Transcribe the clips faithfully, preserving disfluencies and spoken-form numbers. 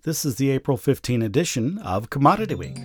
This is the April fifteenth edition of Commodity Week.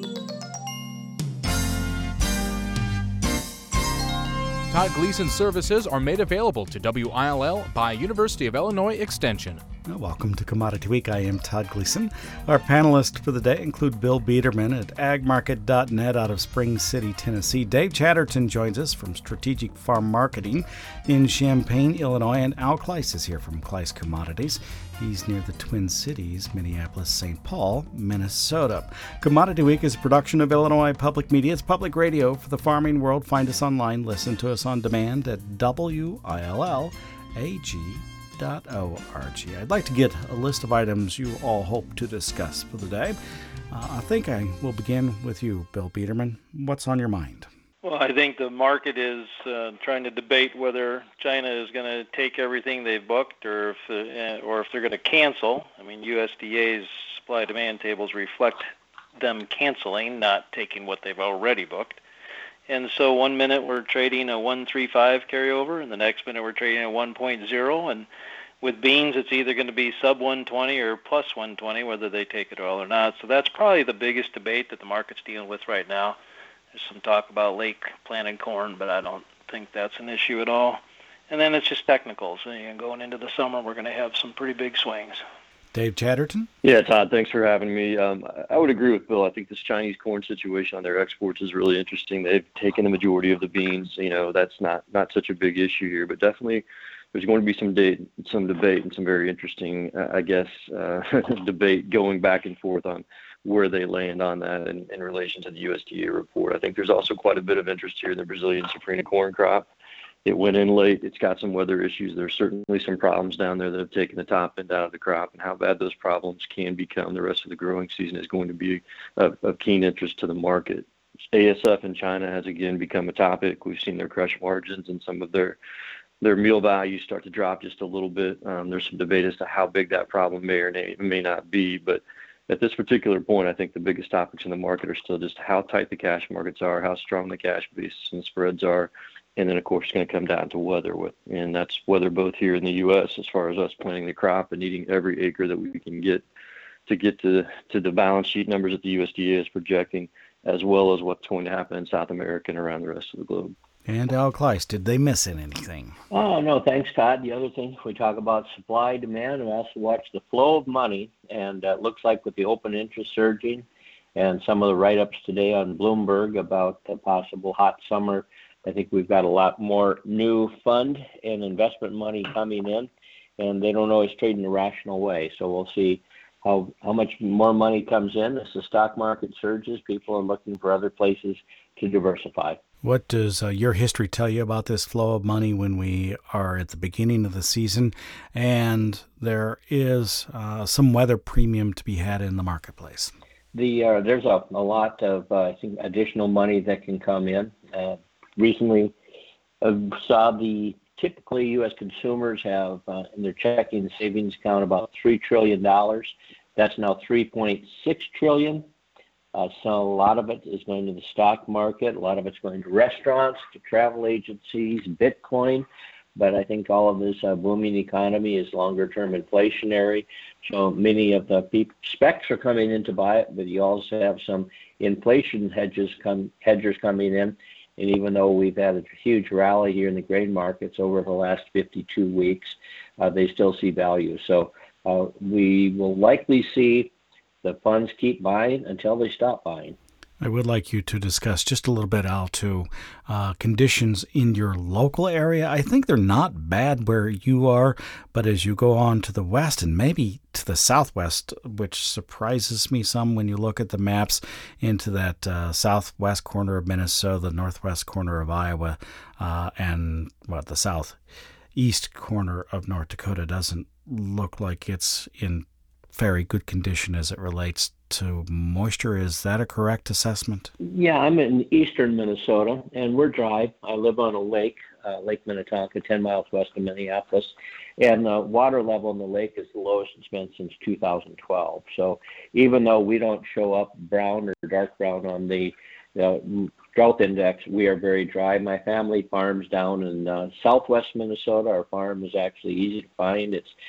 Todd Gleason services are made available to W I L L by University of Illinois Extension. Welcome to Commodity Week. I am Todd Gleason. Our panelists for the day include Bill Biederman at ag market dot net out of Spring City, Tennessee. Dave Chatterton joins us from Strategic Farm Marketing in Champaign, Illinois. And Al Kleiss is here from Kleiss Commodities. He's near the Twin Cities, Minneapolis, Saint Paul, Minnesota. Commodity Week is a production of Illinois Public Media. It's public radio for the farming world. Find us online. Listen to us on demand at W I L L A G dot org. I'd like to get a list of items you all hope to discuss for the day. Uh, I think I will begin with you, Bill Biederman. What's on your mind? Well, I think the market is uh, trying to debate whether China is going to take everything they've booked or if uh, or if they're going to cancel. I mean, U S D A's supply-demand tables reflect them canceling, not taking what they've already booked. And so one minute we're trading a one thirty-five carryover, and the next minute we're trading a one point oh. And with beans, it's either going to be sub one twenty or plus one twenty, whether they take it all or not. So that's probably the biggest debate that the market's dealing with right now. There's some talk about late planted corn, but I don't think that's an issue at all. And then it's just technicals. And going into the summer, we're going to have some pretty big swings. Dave Chatterton? Yeah, Todd, thanks for having me. Um, I would agree with Bill. I think this Chinese corn situation on their exports is really interesting. They've taken the majority of the beans. You know, that's not, not such a big issue here, but definitely there's going to be some date, some debate and some very interesting, uh, I guess, uh, debate going back and forth on where they land on that in, in relation to the U S D A report. I think there's also quite a bit of interest here in the Brazilian Safrinha corn crop. It went in late. It's got some weather issues. There's certainly some problems down there that have taken the top end out of the crop, and how bad those problems can become the rest of the growing season is going to be of, of keen interest to the market. A S F in China has again become a topic. We've seen their crush margins and some of their their meal values start to drop just a little bit. Um, there's some debate as to how big that problem may or may, may not be, but at this particular point, I think the biggest topics in the market are still just how tight the cash markets are, how strong the cash basis and spreads are. And then, of course, it's going to come down to weather, with, and that's weather both here in the U S as far as us planting the crop and eating every acre that we can get to get to, to the balance sheet numbers that the U S D A is projecting, as well as what's going to happen in South America and around the rest of the globe. And Al Kleiss, did they miss in anything? Oh, no, thanks, Todd. The other thing, we talk about supply, demand, we also watch the flow of money, and it uh, looks like with the open interest surging and some of the write-ups today on Bloomberg about the possible hot summer, I think we've got a lot more new fund and investment money coming in, and they don't always trade in a rational way. So we'll see how how much more money comes in as the stock market surges. People are looking for other places to diversify. What does uh, your history tell you about this flow of money when we are at the beginning of the season and there is uh, some weather premium to be had in the marketplace? The uh, there's a, a lot of, uh, I think, additional money that can come in. Uh, recently, uh, saw the typically U S consumers have uh, in their checking and savings account about three trillion dollars. That's now three point six trillion dollars. Uh, so a lot of it is going to the stock market. A lot of it's going to restaurants, to travel agencies, Bitcoin. But I think all of this uh, booming economy is longer-term inflationary. So many of the people, specs are coming in to buy it, but you also have some inflation hedges come, hedgers coming in. And even though we've had a huge rally here in the grain markets over the last fifty-two weeks, uh, they still see value. So uh, we will likely see the funds keep buying until they stop buying. I would like you to discuss just a little bit, Al, to uh, conditions in your local area. I think they're not bad where you are, but as you go on to the west and maybe to the southwest, which surprises me some when you look at the maps into that uh, southwest corner of Minnesota, the northwest corner of Iowa, uh, and what the southeast corner of North Dakota doesn't look like it's in very good condition as it relates to moisture. Is that a correct assessment? Yeah, I'm in eastern Minnesota, and we're dry. I live on a lake, uh, Lake Minnetonka, ten miles west of Minneapolis, and the water level in the lake is the lowest it's been since two thousand twelve. So even though we don't show up brown or dark brown on the uh, drought index, we are very dry. My family farms down in uh, southwest Minnesota. Our farm is actually easy to find. It's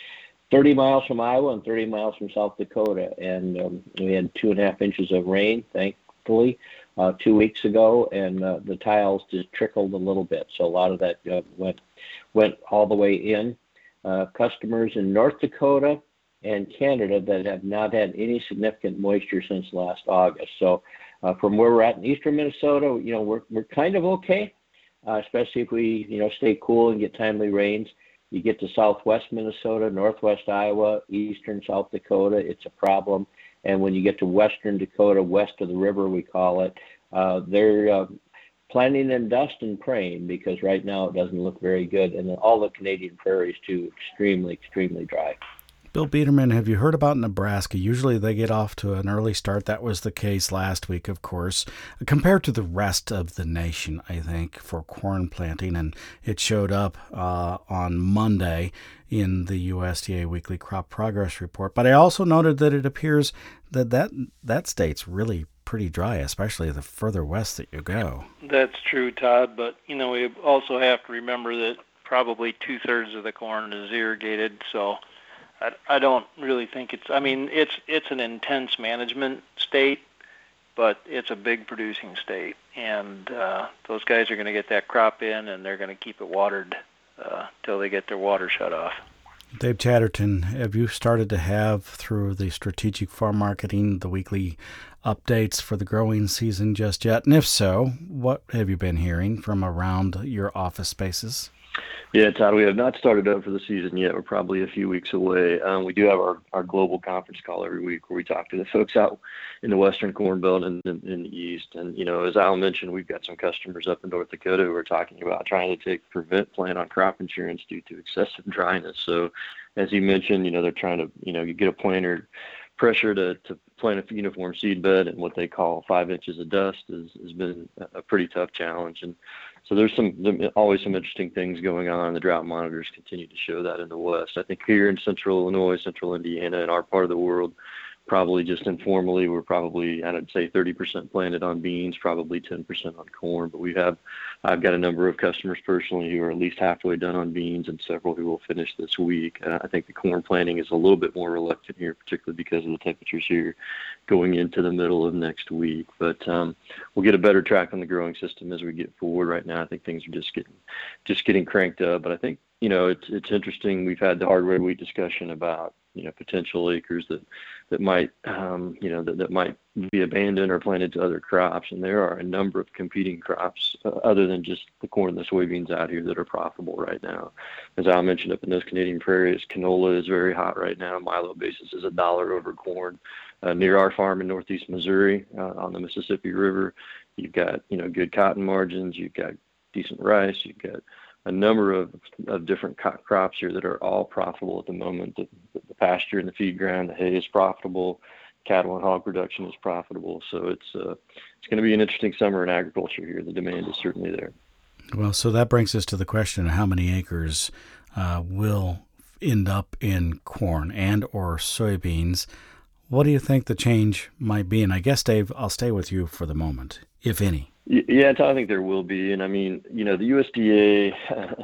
thirty miles from Iowa and thirty miles from South Dakota, and um, we had two and a half inches of rain, thankfully, uh, two weeks ago, and uh, the tiles just trickled a little bit. So a lot of that uh, went went all the way in. Uh, customers in North Dakota and Canada that have not had any significant moisture since last August. So uh, from where we're at in eastern Minnesota, you know, we're we're kind of okay, uh, especially if we, you know, stay cool and get timely rains. You get to southwest Minnesota, northwest Iowa, eastern South Dakota, it's a problem. And when you get to western Dakota, west of the river, we call it, uh, they're uh, planting in dust and praying, because right now it doesn't look very good. And all the Canadian prairies, too, extremely, extremely dry. Bill Biederman, have you heard about Nebraska? Usually they get off to an early start. That was the case last week, of course, compared to the rest of the nation, I think, for corn planting. And it showed up uh, on Monday in the U S D A Weekly Crop Progress Report. But I also noted that it appears that that, that state's really pretty dry, especially the further west that you go. That's true, Todd. But, you know, we also have to remember that probably two-thirds of the corn is irrigated, so I, I don't really think it's, I mean, it's it's an intense management state, but it's a big producing state. And uh, those guys are going to get that crop in, and they're going to keep it watered uh, till they get their water shut off. Dave Chatterton, have you started to have, through the Strategic Farm Marketing, the weekly updates for the growing season just yet? And if so, what have you been hearing from around your office spaces? Yeah, Todd, we have not started up for the season yet. We're probably a few weeks away. Um, we do have our, our global conference call every week where we talk to the folks out in the Western Corn Belt and in, in the East. And, you know, as Al mentioned, we've got some customers up in North Dakota who are talking about trying to take prevent plan on crop insurance due to excessive dryness. So, as he mentioned, you know, they're trying to, you know, you get a planter pressure to, to plant a uniform seed bed, and what they call five inches of dust is, has been a pretty tough challenge. And so there's some always some interesting things going on. The drought monitors continue to show that in the West. I think here in central Illinois, central Indiana, and our part of the world, probably just informally, we're probably, I'd say thirty percent planted on beans, probably ten percent on corn. But we have, I've got a number of customers personally who are at least halfway done on beans, and several who will finish this week. Uh, I think the corn planting is a little bit more reluctant here, particularly because of the temperatures here going into the middle of next week. But um, we'll get a better track on the growing system as we get forward. Right now, I think things are just getting, just getting cranked up. But I think, you know, it's it's interesting. We've had the hard red wheat discussion about, you know, potential acres that that might, um, you know, that, that might be abandoned or planted to other crops. And there are a number of competing crops uh, other than just the corn and the soybeans out here that are profitable right now. As I mentioned, up in those Canadian prairies, canola is very hot right now. Milo basis is a dollar over corn. Uh, near our farm in northeast Missouri uh, on the Mississippi River, you've got, you know, good cotton margins, you've got decent rice, you've got a number of, of different co- crops here that are all profitable at the moment. The, the pasture and the feed ground, the hay is profitable, cattle and hog production is profitable. So it's uh, it's going to be an interesting summer in agriculture here. The demand is certainly there. Well, so that brings us to the question of how many acres uh, will end up in corn and or soybeans. What do you think the change might be? And I guess, Dave, I'll stay with you for the moment, if any. Yeah, I think there will be. And I mean, you know, the U S D A,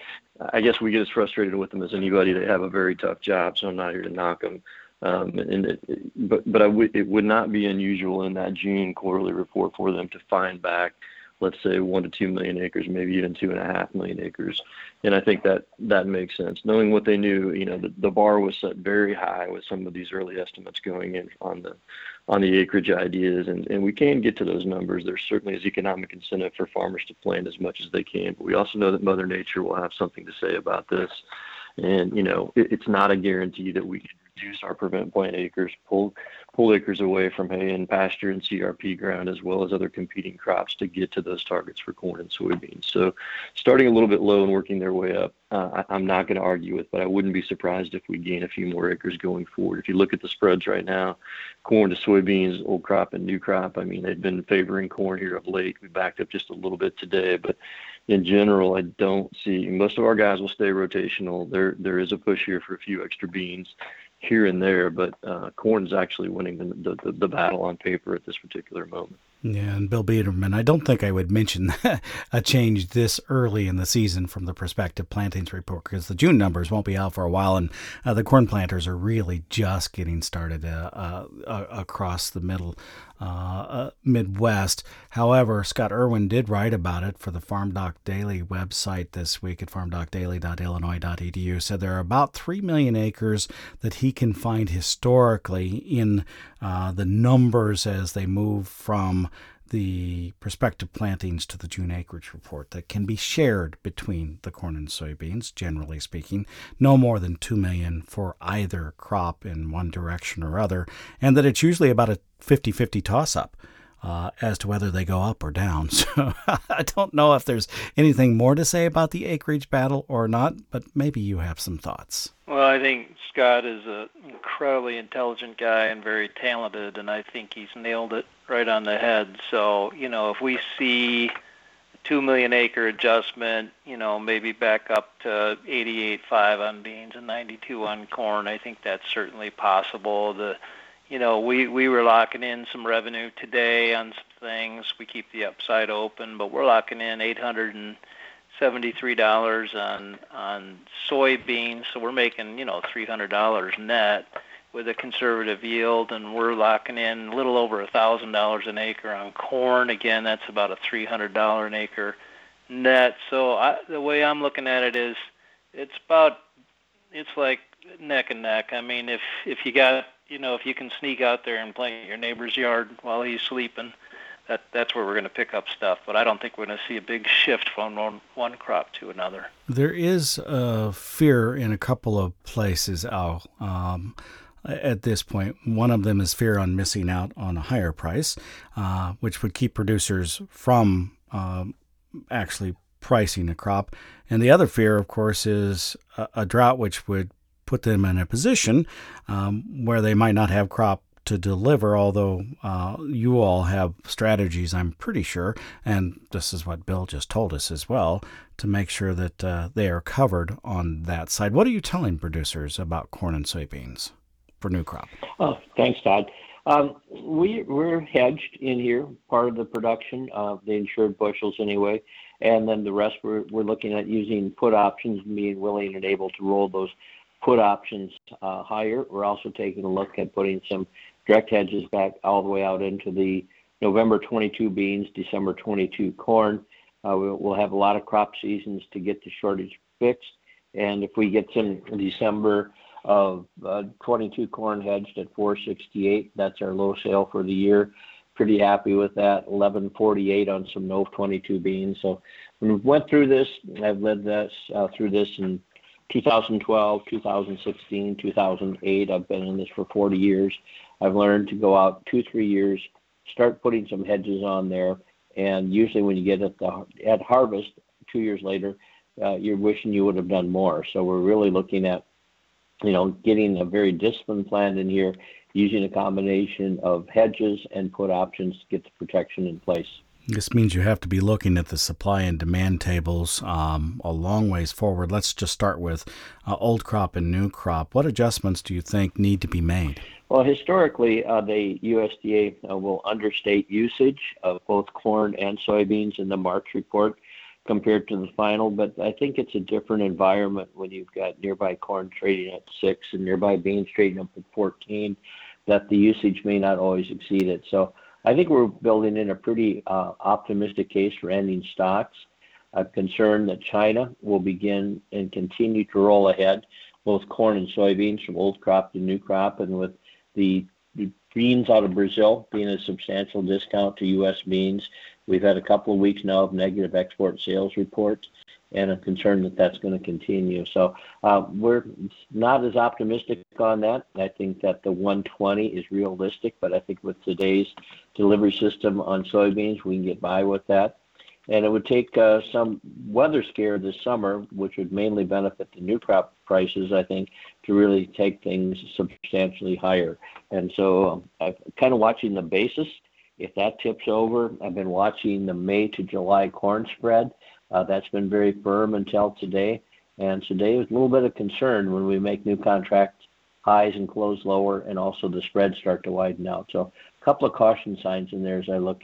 I guess we get as frustrated with them as anybody. They have a very tough job, so I'm not here to knock them. Um, and it, but but I w- it would not be unusual in that June quarterly report for them to find back, let's say, one to two million acres, maybe even two and a half million acres. And I think that that makes sense. Knowing what they knew, you know, the, the bar was set very high with some of these early estimates going in on the on the acreage ideas, and, and we can get to those numbers. There certainly is economic incentive for farmers to plant as much as they can, but we also know that Mother Nature will have something to say about this. And, you know, it, it's not a guarantee that we can reduce our prevent plant acres, pull pull acres away from hay and pasture and C R P ground, as well as other competing crops to get to those targets for corn and soybeans. So starting a little bit low and working their way up, uh, I, I'm not going to argue with, but I wouldn't be surprised if we gain a few more acres going forward. If you look at the spreads right now, corn to soybeans, old crop and new crop, I mean, they've been favoring corn here of late. We backed up just a little bit today, but in general, I don't see, most of our guys will stay rotational. There, there is a push here for a few extra beans here and there, but uh, corn is actually winning the, the, the battle on paper at this particular moment. Yeah, and Bill Biederman, I don't think I would mention a change this early in the season from the Prospective Plantings Report, because the June numbers won't be out for a while, and uh, the corn planters are really just getting started uh, uh, uh, across the middle uh, uh, Midwest. However, Scott Irwin did write about it for the Farm Doc Daily website this week at farm doc daily dot illinois dot e d u. Said there are about three million acres that he can find historically in uh, the numbers as they move from the prospective plantings to the June acreage report that can be shared between the corn and soybeans, generally speaking, no more than two million for either crop in one direction or other, and that it's usually about a fifty-fifty toss-up uh, as to whether they go up or down. So I don't know if there's anything more to say about the acreage battle or not, but maybe you have some thoughts. Well, I think Scott is an incredibly intelligent guy and very talented, and I think he's nailed it right on the head. So, you know, if we see a two million acre adjustment, you know, maybe back up to eighty-eight point five on beans and ninety-two on corn, I think that's certainly possible. The, you know, we, we were locking in some revenue today on some things. We keep the upside open, but we're locking in eight hundred seventy-three dollars on on soybeans, so we're making, you know, three hundred dollars net with a conservative yield, and we're locking in a little over one thousand dollars an acre on corn. Again, that's about a three hundred dollars an acre net. So I, the way I'm looking at it is it's about, it's like neck and neck. I mean, if, if you got, you know, if you can sneak out there and plant your neighbor's yard while he's sleeping, That that's where we're going to pick up stuff, but I don't think we're going to see a big shift from one, one crop to another. There is a fear in a couple of places, Al, um, at this point. One of them is fear on missing out on a higher price, uh, which would keep producers from um, actually pricing a crop. And the other fear, of course, is a, a drought, which would put them in a position um, where they might not have crop to deliver, although uh, you all have strategies, I'm pretty sure, and this is what Bill just told us as well, to make sure that uh, they are covered on that side. What are you telling producers about corn and soybeans for new crop? Oh, thanks, Todd. Um, we, we're hedged in here, part of the production, uh, the insured bushels anyway, and then the rest we're, we're looking at using put options and being willing and able to roll those put options uh, higher. We're also taking a look at putting some direct hedges back all the way out into the November twenty-two beans, December twenty-two corn. Uh, we'll, we'll have a lot of crop seasons to get the shortage fixed. And if we get some December of uh, twenty-two corn hedged at four sixty-eight, that's our low sale for the year. Pretty happy with that. eleven forty-eight on some Nov twenty-two beans. So when we went through this, I've led this uh, through this in two thousand twelve, two thousand sixteen, two thousand eight. I've been in this for forty years. I've learned to go out two, three years, start putting some hedges on there, and usually when you get at the at harvest, two years later, uh, you're wishing you would have done more. So we're really looking at, you know, getting a very disciplined plan in here, using a combination of hedges and put options to get the protection in place. This means you have to be looking at the supply and demand tables um, a long ways forward. Let's just start with uh, old crop and new crop. What adjustments do you think need to be made? Well, historically, uh, the U S D A uh, will understate usage of both corn and soybeans in the March report compared to the final, but I think it's a different environment when you've got nearby corn trading at six and nearby beans trading up at fourteen, that the usage may not always exceed it. So I think we're building in a pretty uh, optimistic case for ending stocks. I'm concerned that China will begin and continue to roll ahead, both corn and soybeans from old crop to new crop, and with the beans out of Brazil being a substantial discount to U S beans. We've had a couple of weeks now of negative export sales reports, and I'm concerned that that's going to continue. So uh, we're not as optimistic on that. I think that the one twenty is realistic, but I think with today's delivery system on soybeans, we can get by with that. And it would take uh, some weather scare this summer, which would mainly benefit the new crop prices, I think, to really take things substantially higher. And so um, I'm kind of watching the basis. If that tips over, I've been watching the May to July corn spread. Uh, that's been very firm until today. And today was a little bit of concern when we make new contract highs and close lower, and also the spreads start to widen out. So a couple of caution signs in there as I look at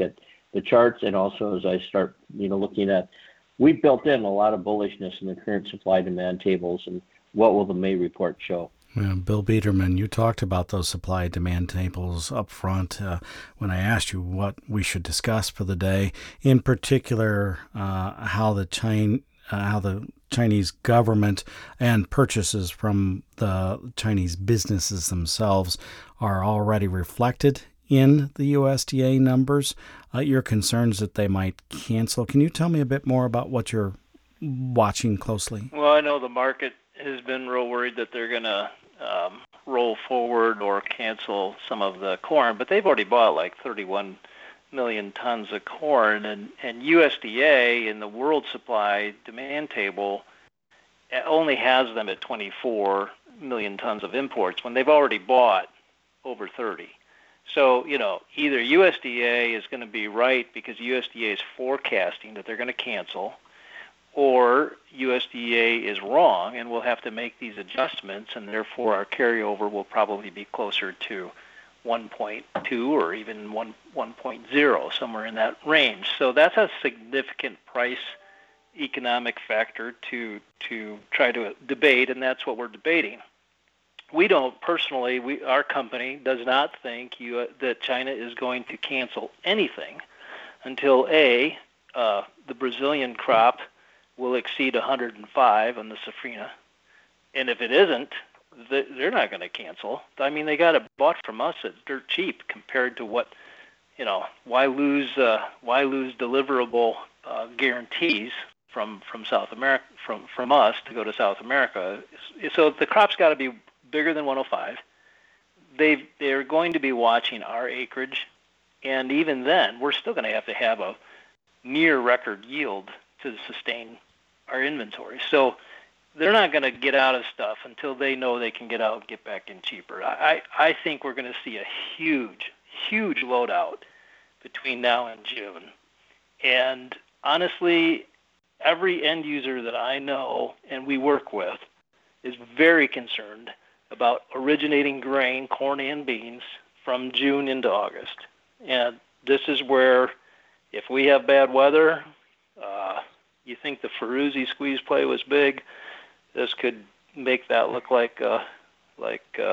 the charts, and also as I start, you know, looking at, we've built in a lot of bullishness in the current supply-demand tables, and what will the May report show? Yeah, Bill Biederman, you talked about those supply-demand tables up front uh, when I asked you what we should discuss for the day. In particular, uh, how the China, uh, how the Chinese government and purchases from the Chinese businesses themselves are already reflected in the U S D A numbers. Uh, your concerns that they might cancel. Can you tell me a bit more about what you're watching closely? Well, I know the market has been real worried that they're going to um, roll forward or cancel some of the corn, but they've already bought like thirty-one million tons of corn, and, and U S D A in the world supply demand table only has them at twenty-four million tons of imports when they've already bought over thirty. So, you know, either U S D A is going to be right because U S D A is forecasting that they're going to cancel, or U S D A is wrong and we'll have to make these adjustments, and therefore our carryover will probably be closer to one point two or even one, 1.0, somewhere in that range. So that's a significant price economic factor to to try to debate, and that's what we're debating. We don't personally, we our company does not think you, that China is going to cancel anything until A, uh, the Brazilian crop will exceed one hundred five on the Safrinha, and if it isn't, they're not going to cancel. I mean, they got it bought from us at dirt cheap compared to what, you know, why lose uh, why lose deliverable uh, guarantees from from South America from from us to go to South America? So the crop's got to be bigger than one oh five. They they're going to be watching our acreage, and even then, we're still going to have to have a near record yield to sustain our inventory. So they're not going to get out of stuff until they know they can get out and get back in cheaper. I, I think we're going to see a huge, huge loadout between now and June. And honestly, every end user that I know and we work with is very concerned about originating grain, corn and beans, from June into August. And this is where, if we have bad weather, uh, you think the Ferruzzi squeeze play was big, this could make that look like uh, like uh,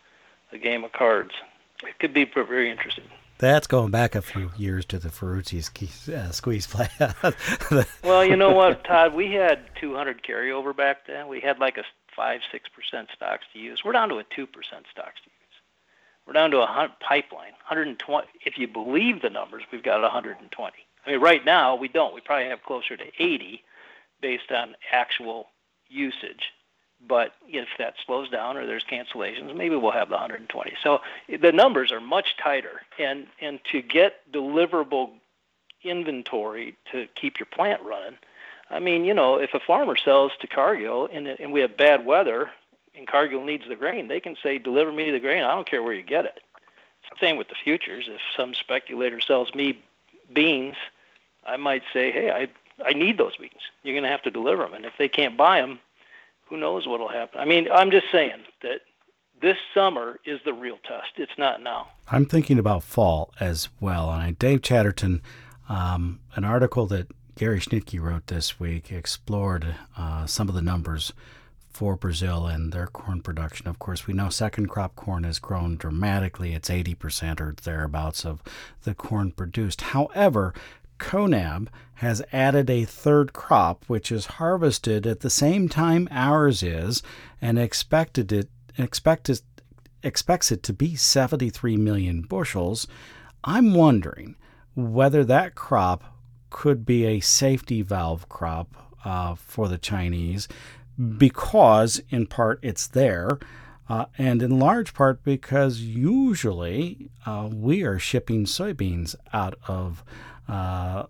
a game of cards. It could be very interesting. That's going back a few years to the Ferruzzi ski, uh, squeeze play. Well, you know what, Todd? We had two hundred carryover back then. We had like a five, six percent stocks to use. We're down to a two percent stocks to use. We're down to a pipeline, one hundred twenty. If you believe the numbers, we've got one hundred twenty. I mean, right now we don't. We probably have closer to eighty based on actual usage. But if that slows down or there's cancellations, maybe we'll have the one hundred twenty. So the numbers are much tighter. And, and to get deliverable inventory to keep your plant running, I mean, you know, if a farmer sells to Cargill and, and we have bad weather and Cargill needs the grain, they can say, deliver me the grain. I don't care where you get it. Same with the futures. If some speculator sells me beans, I might say, hey, I I need those beans. You're going to have to deliver them. And if they can't buy them, who knows what will happen. I mean, I'm just saying that this summer is the real test. It's not now. I'm thinking about fall as well. And I, Dave Chatterton, um, an article that Gary Schnitke wrote this week explored uh, some of the numbers for Brazil and their corn production. Of course, we know second crop corn has grown dramatically. It's eighty percent or thereabouts of the corn produced. However, CONAB has added a third crop, which is harvested at the same time ours is, and expected it expected expects it to be seventy-three million bushels. I'm wondering whether that crop could be a safety valve crop uh, for the Chinese, because in part it's there, uh, and in large part because usually uh, we are shipping soybeans out of uh,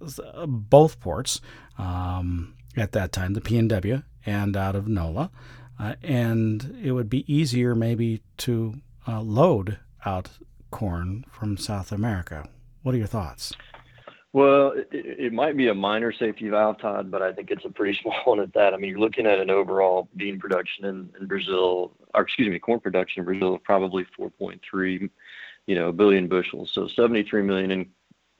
both ports um, at that time, the P N W and out of NOLA, uh, and it would be easier maybe to uh, load out corn from South America. What are your thoughts? Well, it, it might be a minor safety valve, Todd, but I think it's a pretty small one at that. I mean, you're looking at an overall bean production in, in Brazil, or excuse me, corn production in Brazil of probably four point three, you know, billion bushels. So seventy-three million in,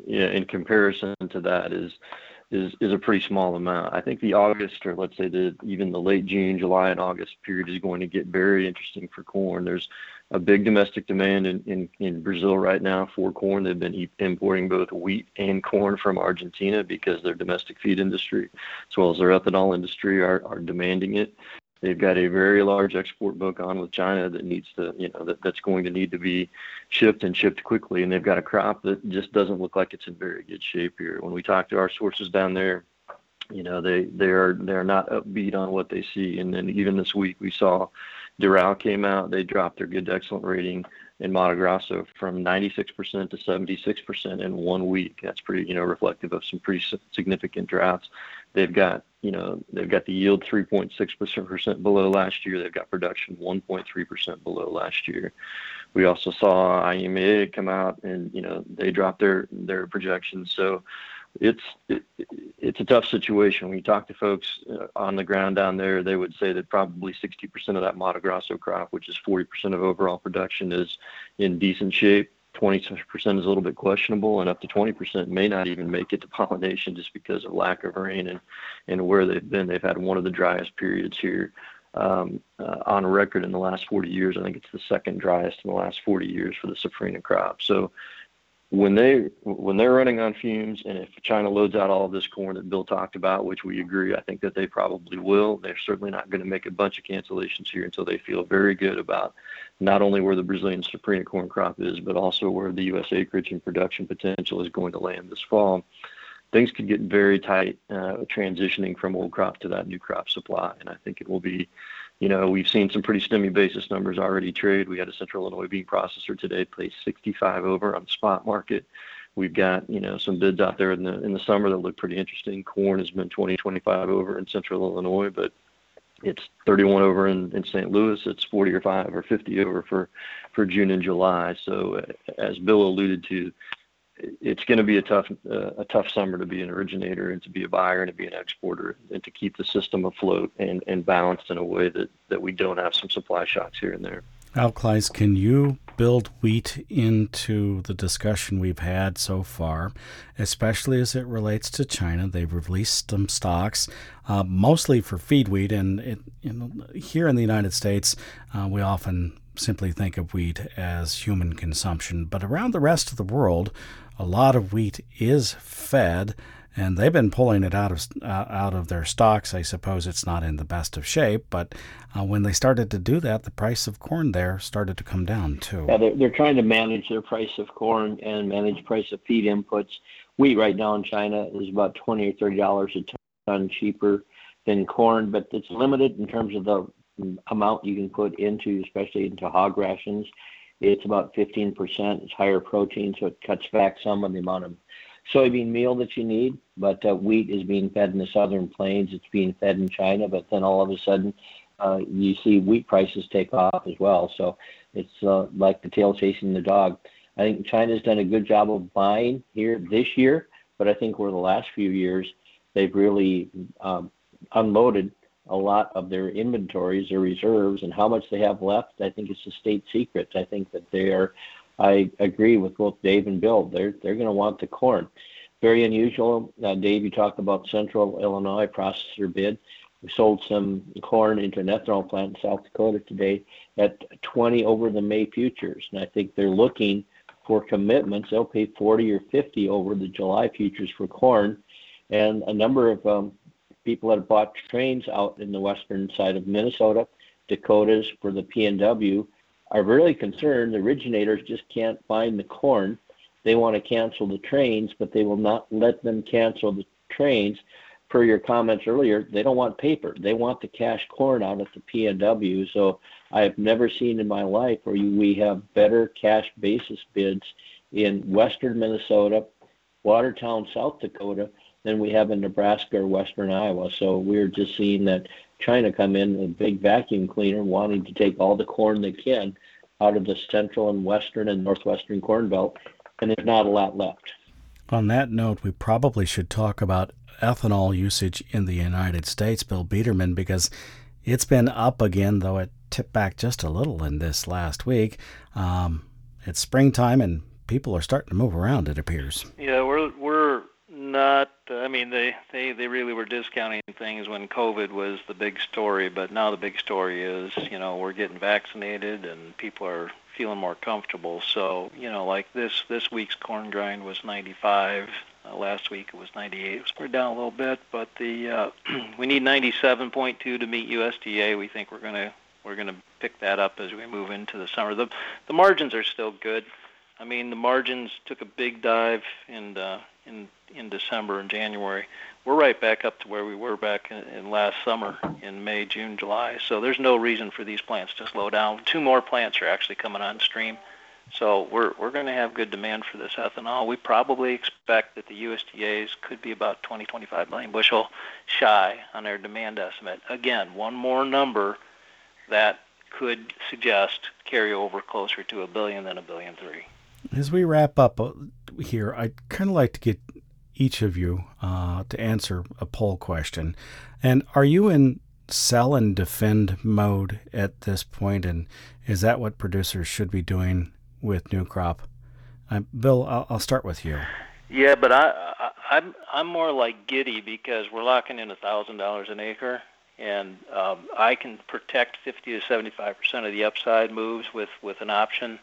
yeah, in comparison to that is is is a pretty small amount. I think the August, or let's say the even the late June, July, and August period is going to get very interesting for corn. There's a big domestic demand in, in, in Brazil right now for corn. They've been importing both wheat and corn from Argentina because their domestic feed industry, as well as their ethanol industry, are, are demanding it. They've got a very large export book on with China that needs to, you know, that, that's going to need to be shipped and shipped quickly. And they've got a crop that just doesn't look like it's in very good shape here. When we talk to our sources down there, you know, they, they are, they're not upbeat on what they see. And then even this week we saw Doral came out, they dropped their good to excellent rating in Mato Grosso from ninety-six percent to seventy-six percent in one week. That's pretty, you know, reflective of some pretty significant droughts. They've got, you know, they've got the yield three point six percent below last year. They've got production one point three percent below last year. We also saw I M A come out and, you know, they dropped their, their projections. So it's, it, it's a tough situation. When you talk to folks uh, on the ground down there, they would say that probably sixty percent of that Mato Grosso crop, which is forty percent of overall production, is in decent shape. twenty percent is a little bit questionable, and up to twenty percent may not even make it to pollination just because of lack of rain and, and where they've been. They've had one of the driest periods here um, uh, on record in the last forty years. I think it's the second driest in the last forty years for the safrinha crop. So when they when they're running on fumes, and if China loads out all of this corn that Bill talked about, which we agree, I think that they probably will, they're certainly not going to make a bunch of cancellations here until they feel very good about not only where the Brazilian safrinha corn crop is, but also where the U S acreage and production potential is going to land this fall. Things could get very tight uh, transitioning from old crop to that new crop supply, and I think it will be, you know, we've seen some pretty stimmy basis numbers already trade. We had a Central Illinois bean processor today place sixty-five over on the spot market. We've got, you know, some bids out there in the in the summer that look pretty interesting. Corn has been twenty, twenty-five over in Central Illinois, but it's thirty-one over in, in Saint Louis. It's forty or five or fifty over for, for June and July. So uh, as Bill alluded to, it's going to be a tough uh, a tough summer to be an originator and to be a buyer and to be an exporter and to keep the system afloat and, and balanced in a way that, that we don't have some supply shocks here and there. Al Kleis, can you build wheat into the discussion we've had so far, especially as it relates to China? They've released some stocks, uh, mostly for feed wheat, and it, you know, here in the United States, uh, we often simply think of wheat as human consumption, but around the rest of the world, a lot of wheat is fed, and they've been pulling it out of uh, out of their stocks. I suppose it's not in the best of shape, but uh, when they started to do that, the price of corn there started to come down too. Yeah, they're, they're trying to manage their price of corn and manage price of feed inputs. Wheat right now in China is about twenty or thirty dollars a ton cheaper than corn, but it's limited in terms of the amount you can put into, especially into hog rations. It's about fifteen percent. It's higher protein, so it cuts back some on the amount of soybean meal that you need. But uh, wheat is being fed in the southern plains. It's being fed in China, but then all of a sudden uh, you see wheat prices take off as well. So it's uh, like the tail chasing the dog. I think China's done a good job of buying here this year, but I think over the last few years they've really um, unloaded a lot of their inventories, their reserves, and how much they have left. I think it's a state secret. I think that they are, I agree with both Dave and Bill, they're, they're going to want the corn. Very unusual. Uh, Dave, you talked about Central Illinois processor bid. We sold some corn into an ethanol plant in South Dakota today at twenty over the May futures, and I think they're looking for commitments. They'll pay forty or fifty over the July futures for corn, and a number of um, people that have bought trains out in the western side of Minnesota, Dakotas for the P N W are really concerned. The originators just can't find the corn. They want to cancel the trains, but they will not let them cancel the trains. Per your comments earlier, they don't want paper. They want the cash corn out at the P N W. So I have never seen in my life where you, we have better cash basis bids in western Minnesota, Watertown, South Dakota, than we have in Nebraska or western Iowa. So we're just seeing that China come in with a big vacuum cleaner wanting to take all the corn they can out of the central and western and northwestern corn belt, and there's not a lot left. On that note, we probably should talk about ethanol usage in the United States, Bill Biederman, because it's been up again, though it tipped back just a little in this last week. Um, it's springtime and people are starting to move around, it appears. Yeah, we're not. I mean, they, they, they really were discounting things when COVID was the big story, but now the big story is, you know, we're getting vaccinated and people are feeling more comfortable. So, you know, like this this week's corn grind was ninety-five. Uh, last week it was ninety-eight. We're down a little bit, but the uh, we need ninety-seven point two to meet U S D A. We think we're gonna we're gonna pick that up as we move into the summer. The the margins are still good. I mean, the margins took a big dive in uh, in in December and January. We're right back up to where we were back in, in last summer in May, June, July. So there's no reason for these plants to slow down. Two more plants are actually coming on stream. So we're we're going to have good demand for this ethanol. We probably expect that the U S D A's could be about twenty, twenty-five million bushel shy on their demand estimate. Again, one more number that could suggest carry over closer to a billion than a billion three. As we wrap up here, I'd kind of like to get each of you uh, to answer a poll question. And are you in sell and defend mode at this point? And is that what producers should be doing with new crop? Uh, Bill, I'll, I'll start with you. Yeah, but I, I, I'm I'm more like Giddy because we're locking in a thousand dollars an acre, and um, I can protect fifty to seventy-five percent of the upside moves with, with an option.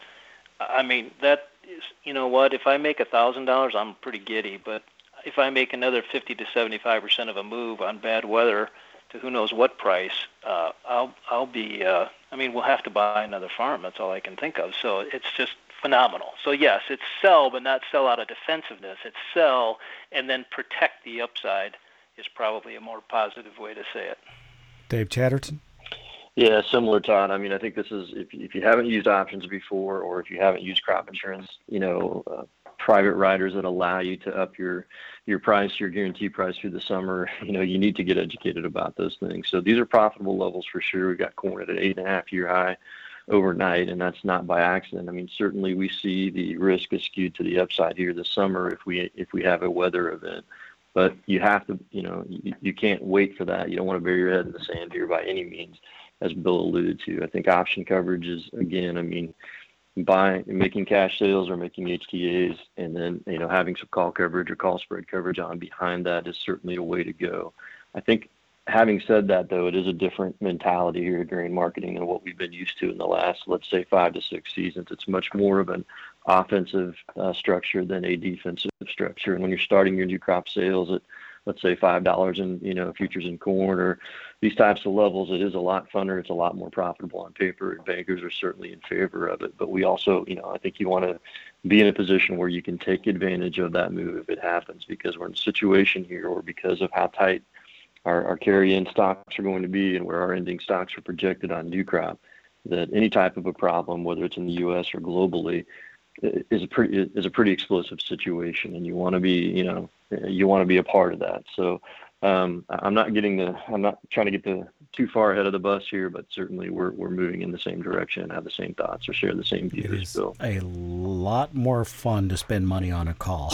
I mean, that is, you know what? If I make a thousand dollars, I'm pretty giddy. But if I make another fifty to seventy-five percent of a move on bad weather to who knows what price, uh, I'll I'll be. Uh, I mean, we'll have to buy another farm. That's all I can think of. So it's just phenomenal. So yes, it's sell, but not sell out of defensiveness. It's sell and then protect the upside is probably a more positive way to say it. Dave Chatterton? Yeah, similar, Todd. I mean, I think this is, if, if you haven't used options before or if you haven't used crop insurance, you know, uh, private riders that allow you to up your your price, your guarantee price through the summer, you know, you need to get educated about those things. So these are profitable levels for sure. We've got corn at an eight and a half year high overnight, and that's not by accident. I mean, certainly we see the risk is skewed to the upside here this summer if we if we have a weather event. But you have to, you know, you, you can't wait for that. You don't want to bury your head in the sand here by any means, as Bill alluded to. I think option coverage is, again, I mean, buying, making cash sales or making H T As, and then, you know, having some call coverage or call spread coverage on behind that is certainly a way to go. I think, having said that, though, it is a different mentality here at grain marketing than what we've been used to in the last, let's say, five to six seasons. It's much more of an offensive uh, structure than a defensive structure. And when you're starting your new crop sales at, let's say, five dollars in, you know, futures in corn or these types of levels, it is a lot funner. It's a lot more profitable on paper, and bankers are certainly in favor of it. But we also, you know, I think you want to be in a position where you can take advantage of that move if it happens, because we're in a situation here, or because of how tight our, our carry-in stocks are going to be and where our ending stocks are projected on new crop, that any type of a problem, whether it's in the U S or globally, is a pretty is a pretty explosive situation, and you want to be, you know, you want to be a part of that. So um, I'm not getting the I'm not trying to get the too far ahead of the bus here, but certainly we're we're moving in the same direction and have the same thoughts or share the same views. It is Bill. a lot more fun to spend money on a call,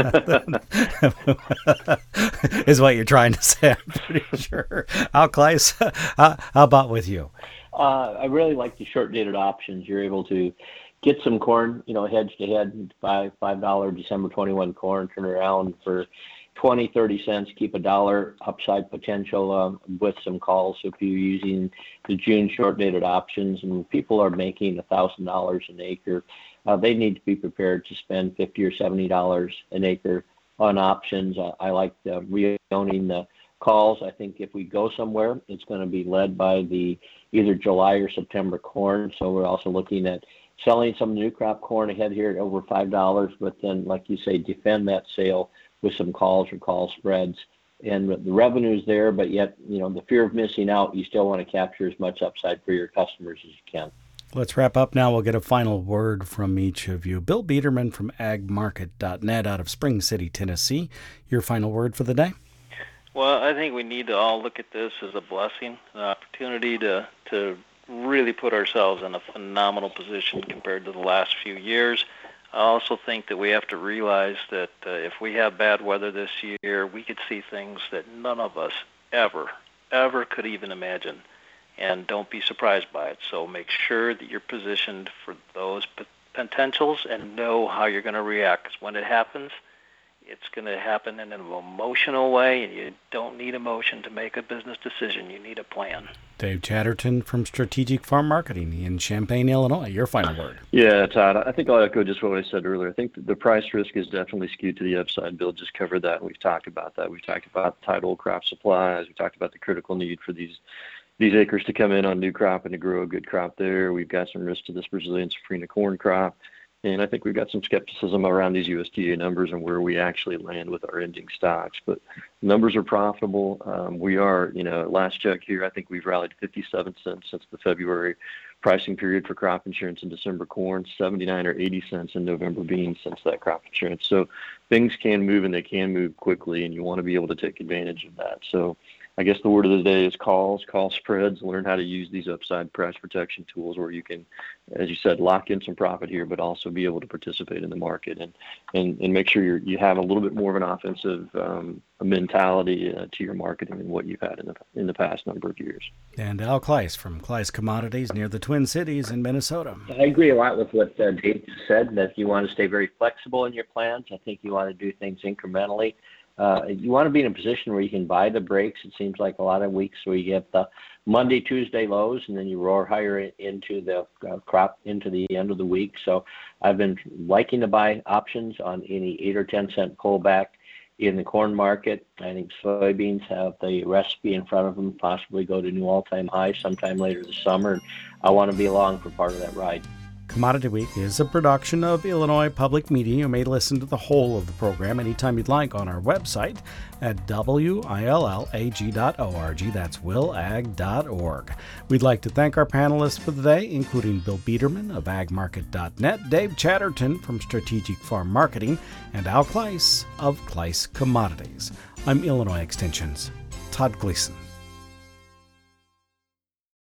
is what you're trying to say. I'm pretty sure. Al Kleiss, how, how about with you? Uh, I really like the short-dated options. You're able to get some corn, you know, hedged ahead, buy five dollar December twenty-one corn, turn around for twenty, thirty cents, keep a dollar upside potential um, with some calls. So if you're using the June short-dated options and people are making one thousand dollars an acre, uh, they need to be prepared to spend fifty or seventy dollars an acre on options. Uh, I like uh, re-owning the calls. I think if we go somewhere, it's going to be led by the either July or September corn. So we're also looking at selling some new crop corn ahead here at over five dollars, but then, like you say, defend that sale with some calls or call spreads. And the revenue is there, but yet, you know, the fear of missing out, you still want to capture as much upside for your customers as you can. Let's wrap up now. We'll get a final word from each of you. Bill Biederman from ag market dot net out of Spring City, Tennessee. Your final word for the day? Well, I think we need to all look at this as a blessing, an opportunity to to really put ourselves in a phenomenal position compared to the last few years. I also think that we have to realize that uh, if we have bad weather this year, we could see things that none of us ever, ever could even imagine. And don't be surprised by it. So make sure that you're positioned for those p- potentials and know how you're going to react. 'Cause when it happens, It's going to happen in an emotional way, and you don't need emotion to make a business decision. You need a plan. Dave Chatterton from Strategic Farm Marketing in Champaign, Illinois. Your final word. Yeah, Todd, I think I'll echo just what I said earlier. I think the price risk is definitely skewed to the upside. Bill just covered that, and we've talked about that. We've talked about tidal crop supplies. We've talked about the critical need for these these acres to come in on new crop and to grow a good crop there. We've got some risk to this Brazilian safrinha corn crop. And I think we've got some skepticism around these U S D A numbers and where we actually land with our ending stocks. But numbers are profitable. Um, we are, you know, last check here, I think we've rallied fifty-seven cents since the February pricing period for crop insurance and December corn, seventy-nine or eighty cents in November beans since that crop insurance. So things can move, and they can move quickly, and you want to be able to take advantage of that. So I guess the word of the day is calls, call spreads, learn how to use these upside price protection tools where you can, as you said, lock in some profit here, but also be able to participate in the market and, and, and make sure you're, you have a little bit more of an offensive um, mentality uh, to your marketing than what you've had in the, in the past number of years. And Al Kleiss from Kleiss Commodities near the Twin Cities in Minnesota. I agree a lot with what uh, Dave said, that you want to stay very flexible in your plans. I think you want to do things incrementally. Uh, you want to be in a position where you can buy the breaks. It seems like a lot of weeks where you get the Monday, Tuesday lows, and then you roar higher into the uh, crop into the end of the week. So I've been liking to buy options on any eight or ten cent pullback in the corn market. I think soybeans have the recipe in front of them, possibly go to new all-time highs sometime later this summer. And I want to be along for part of that ride. Commodity Week is a production of Illinois Public Media. You may listen to the whole of the program anytime you'd like on our website at W I L L A G dot org. That's will ag dot org. We'd like to thank our panelists for the day, including Bill Biederman of ag market dot net, Dave Chatterton from Strategic Farm Marketing, and Al Kleiss of Kleiss Commodities. I'm Illinois Extension's Todd Gleason.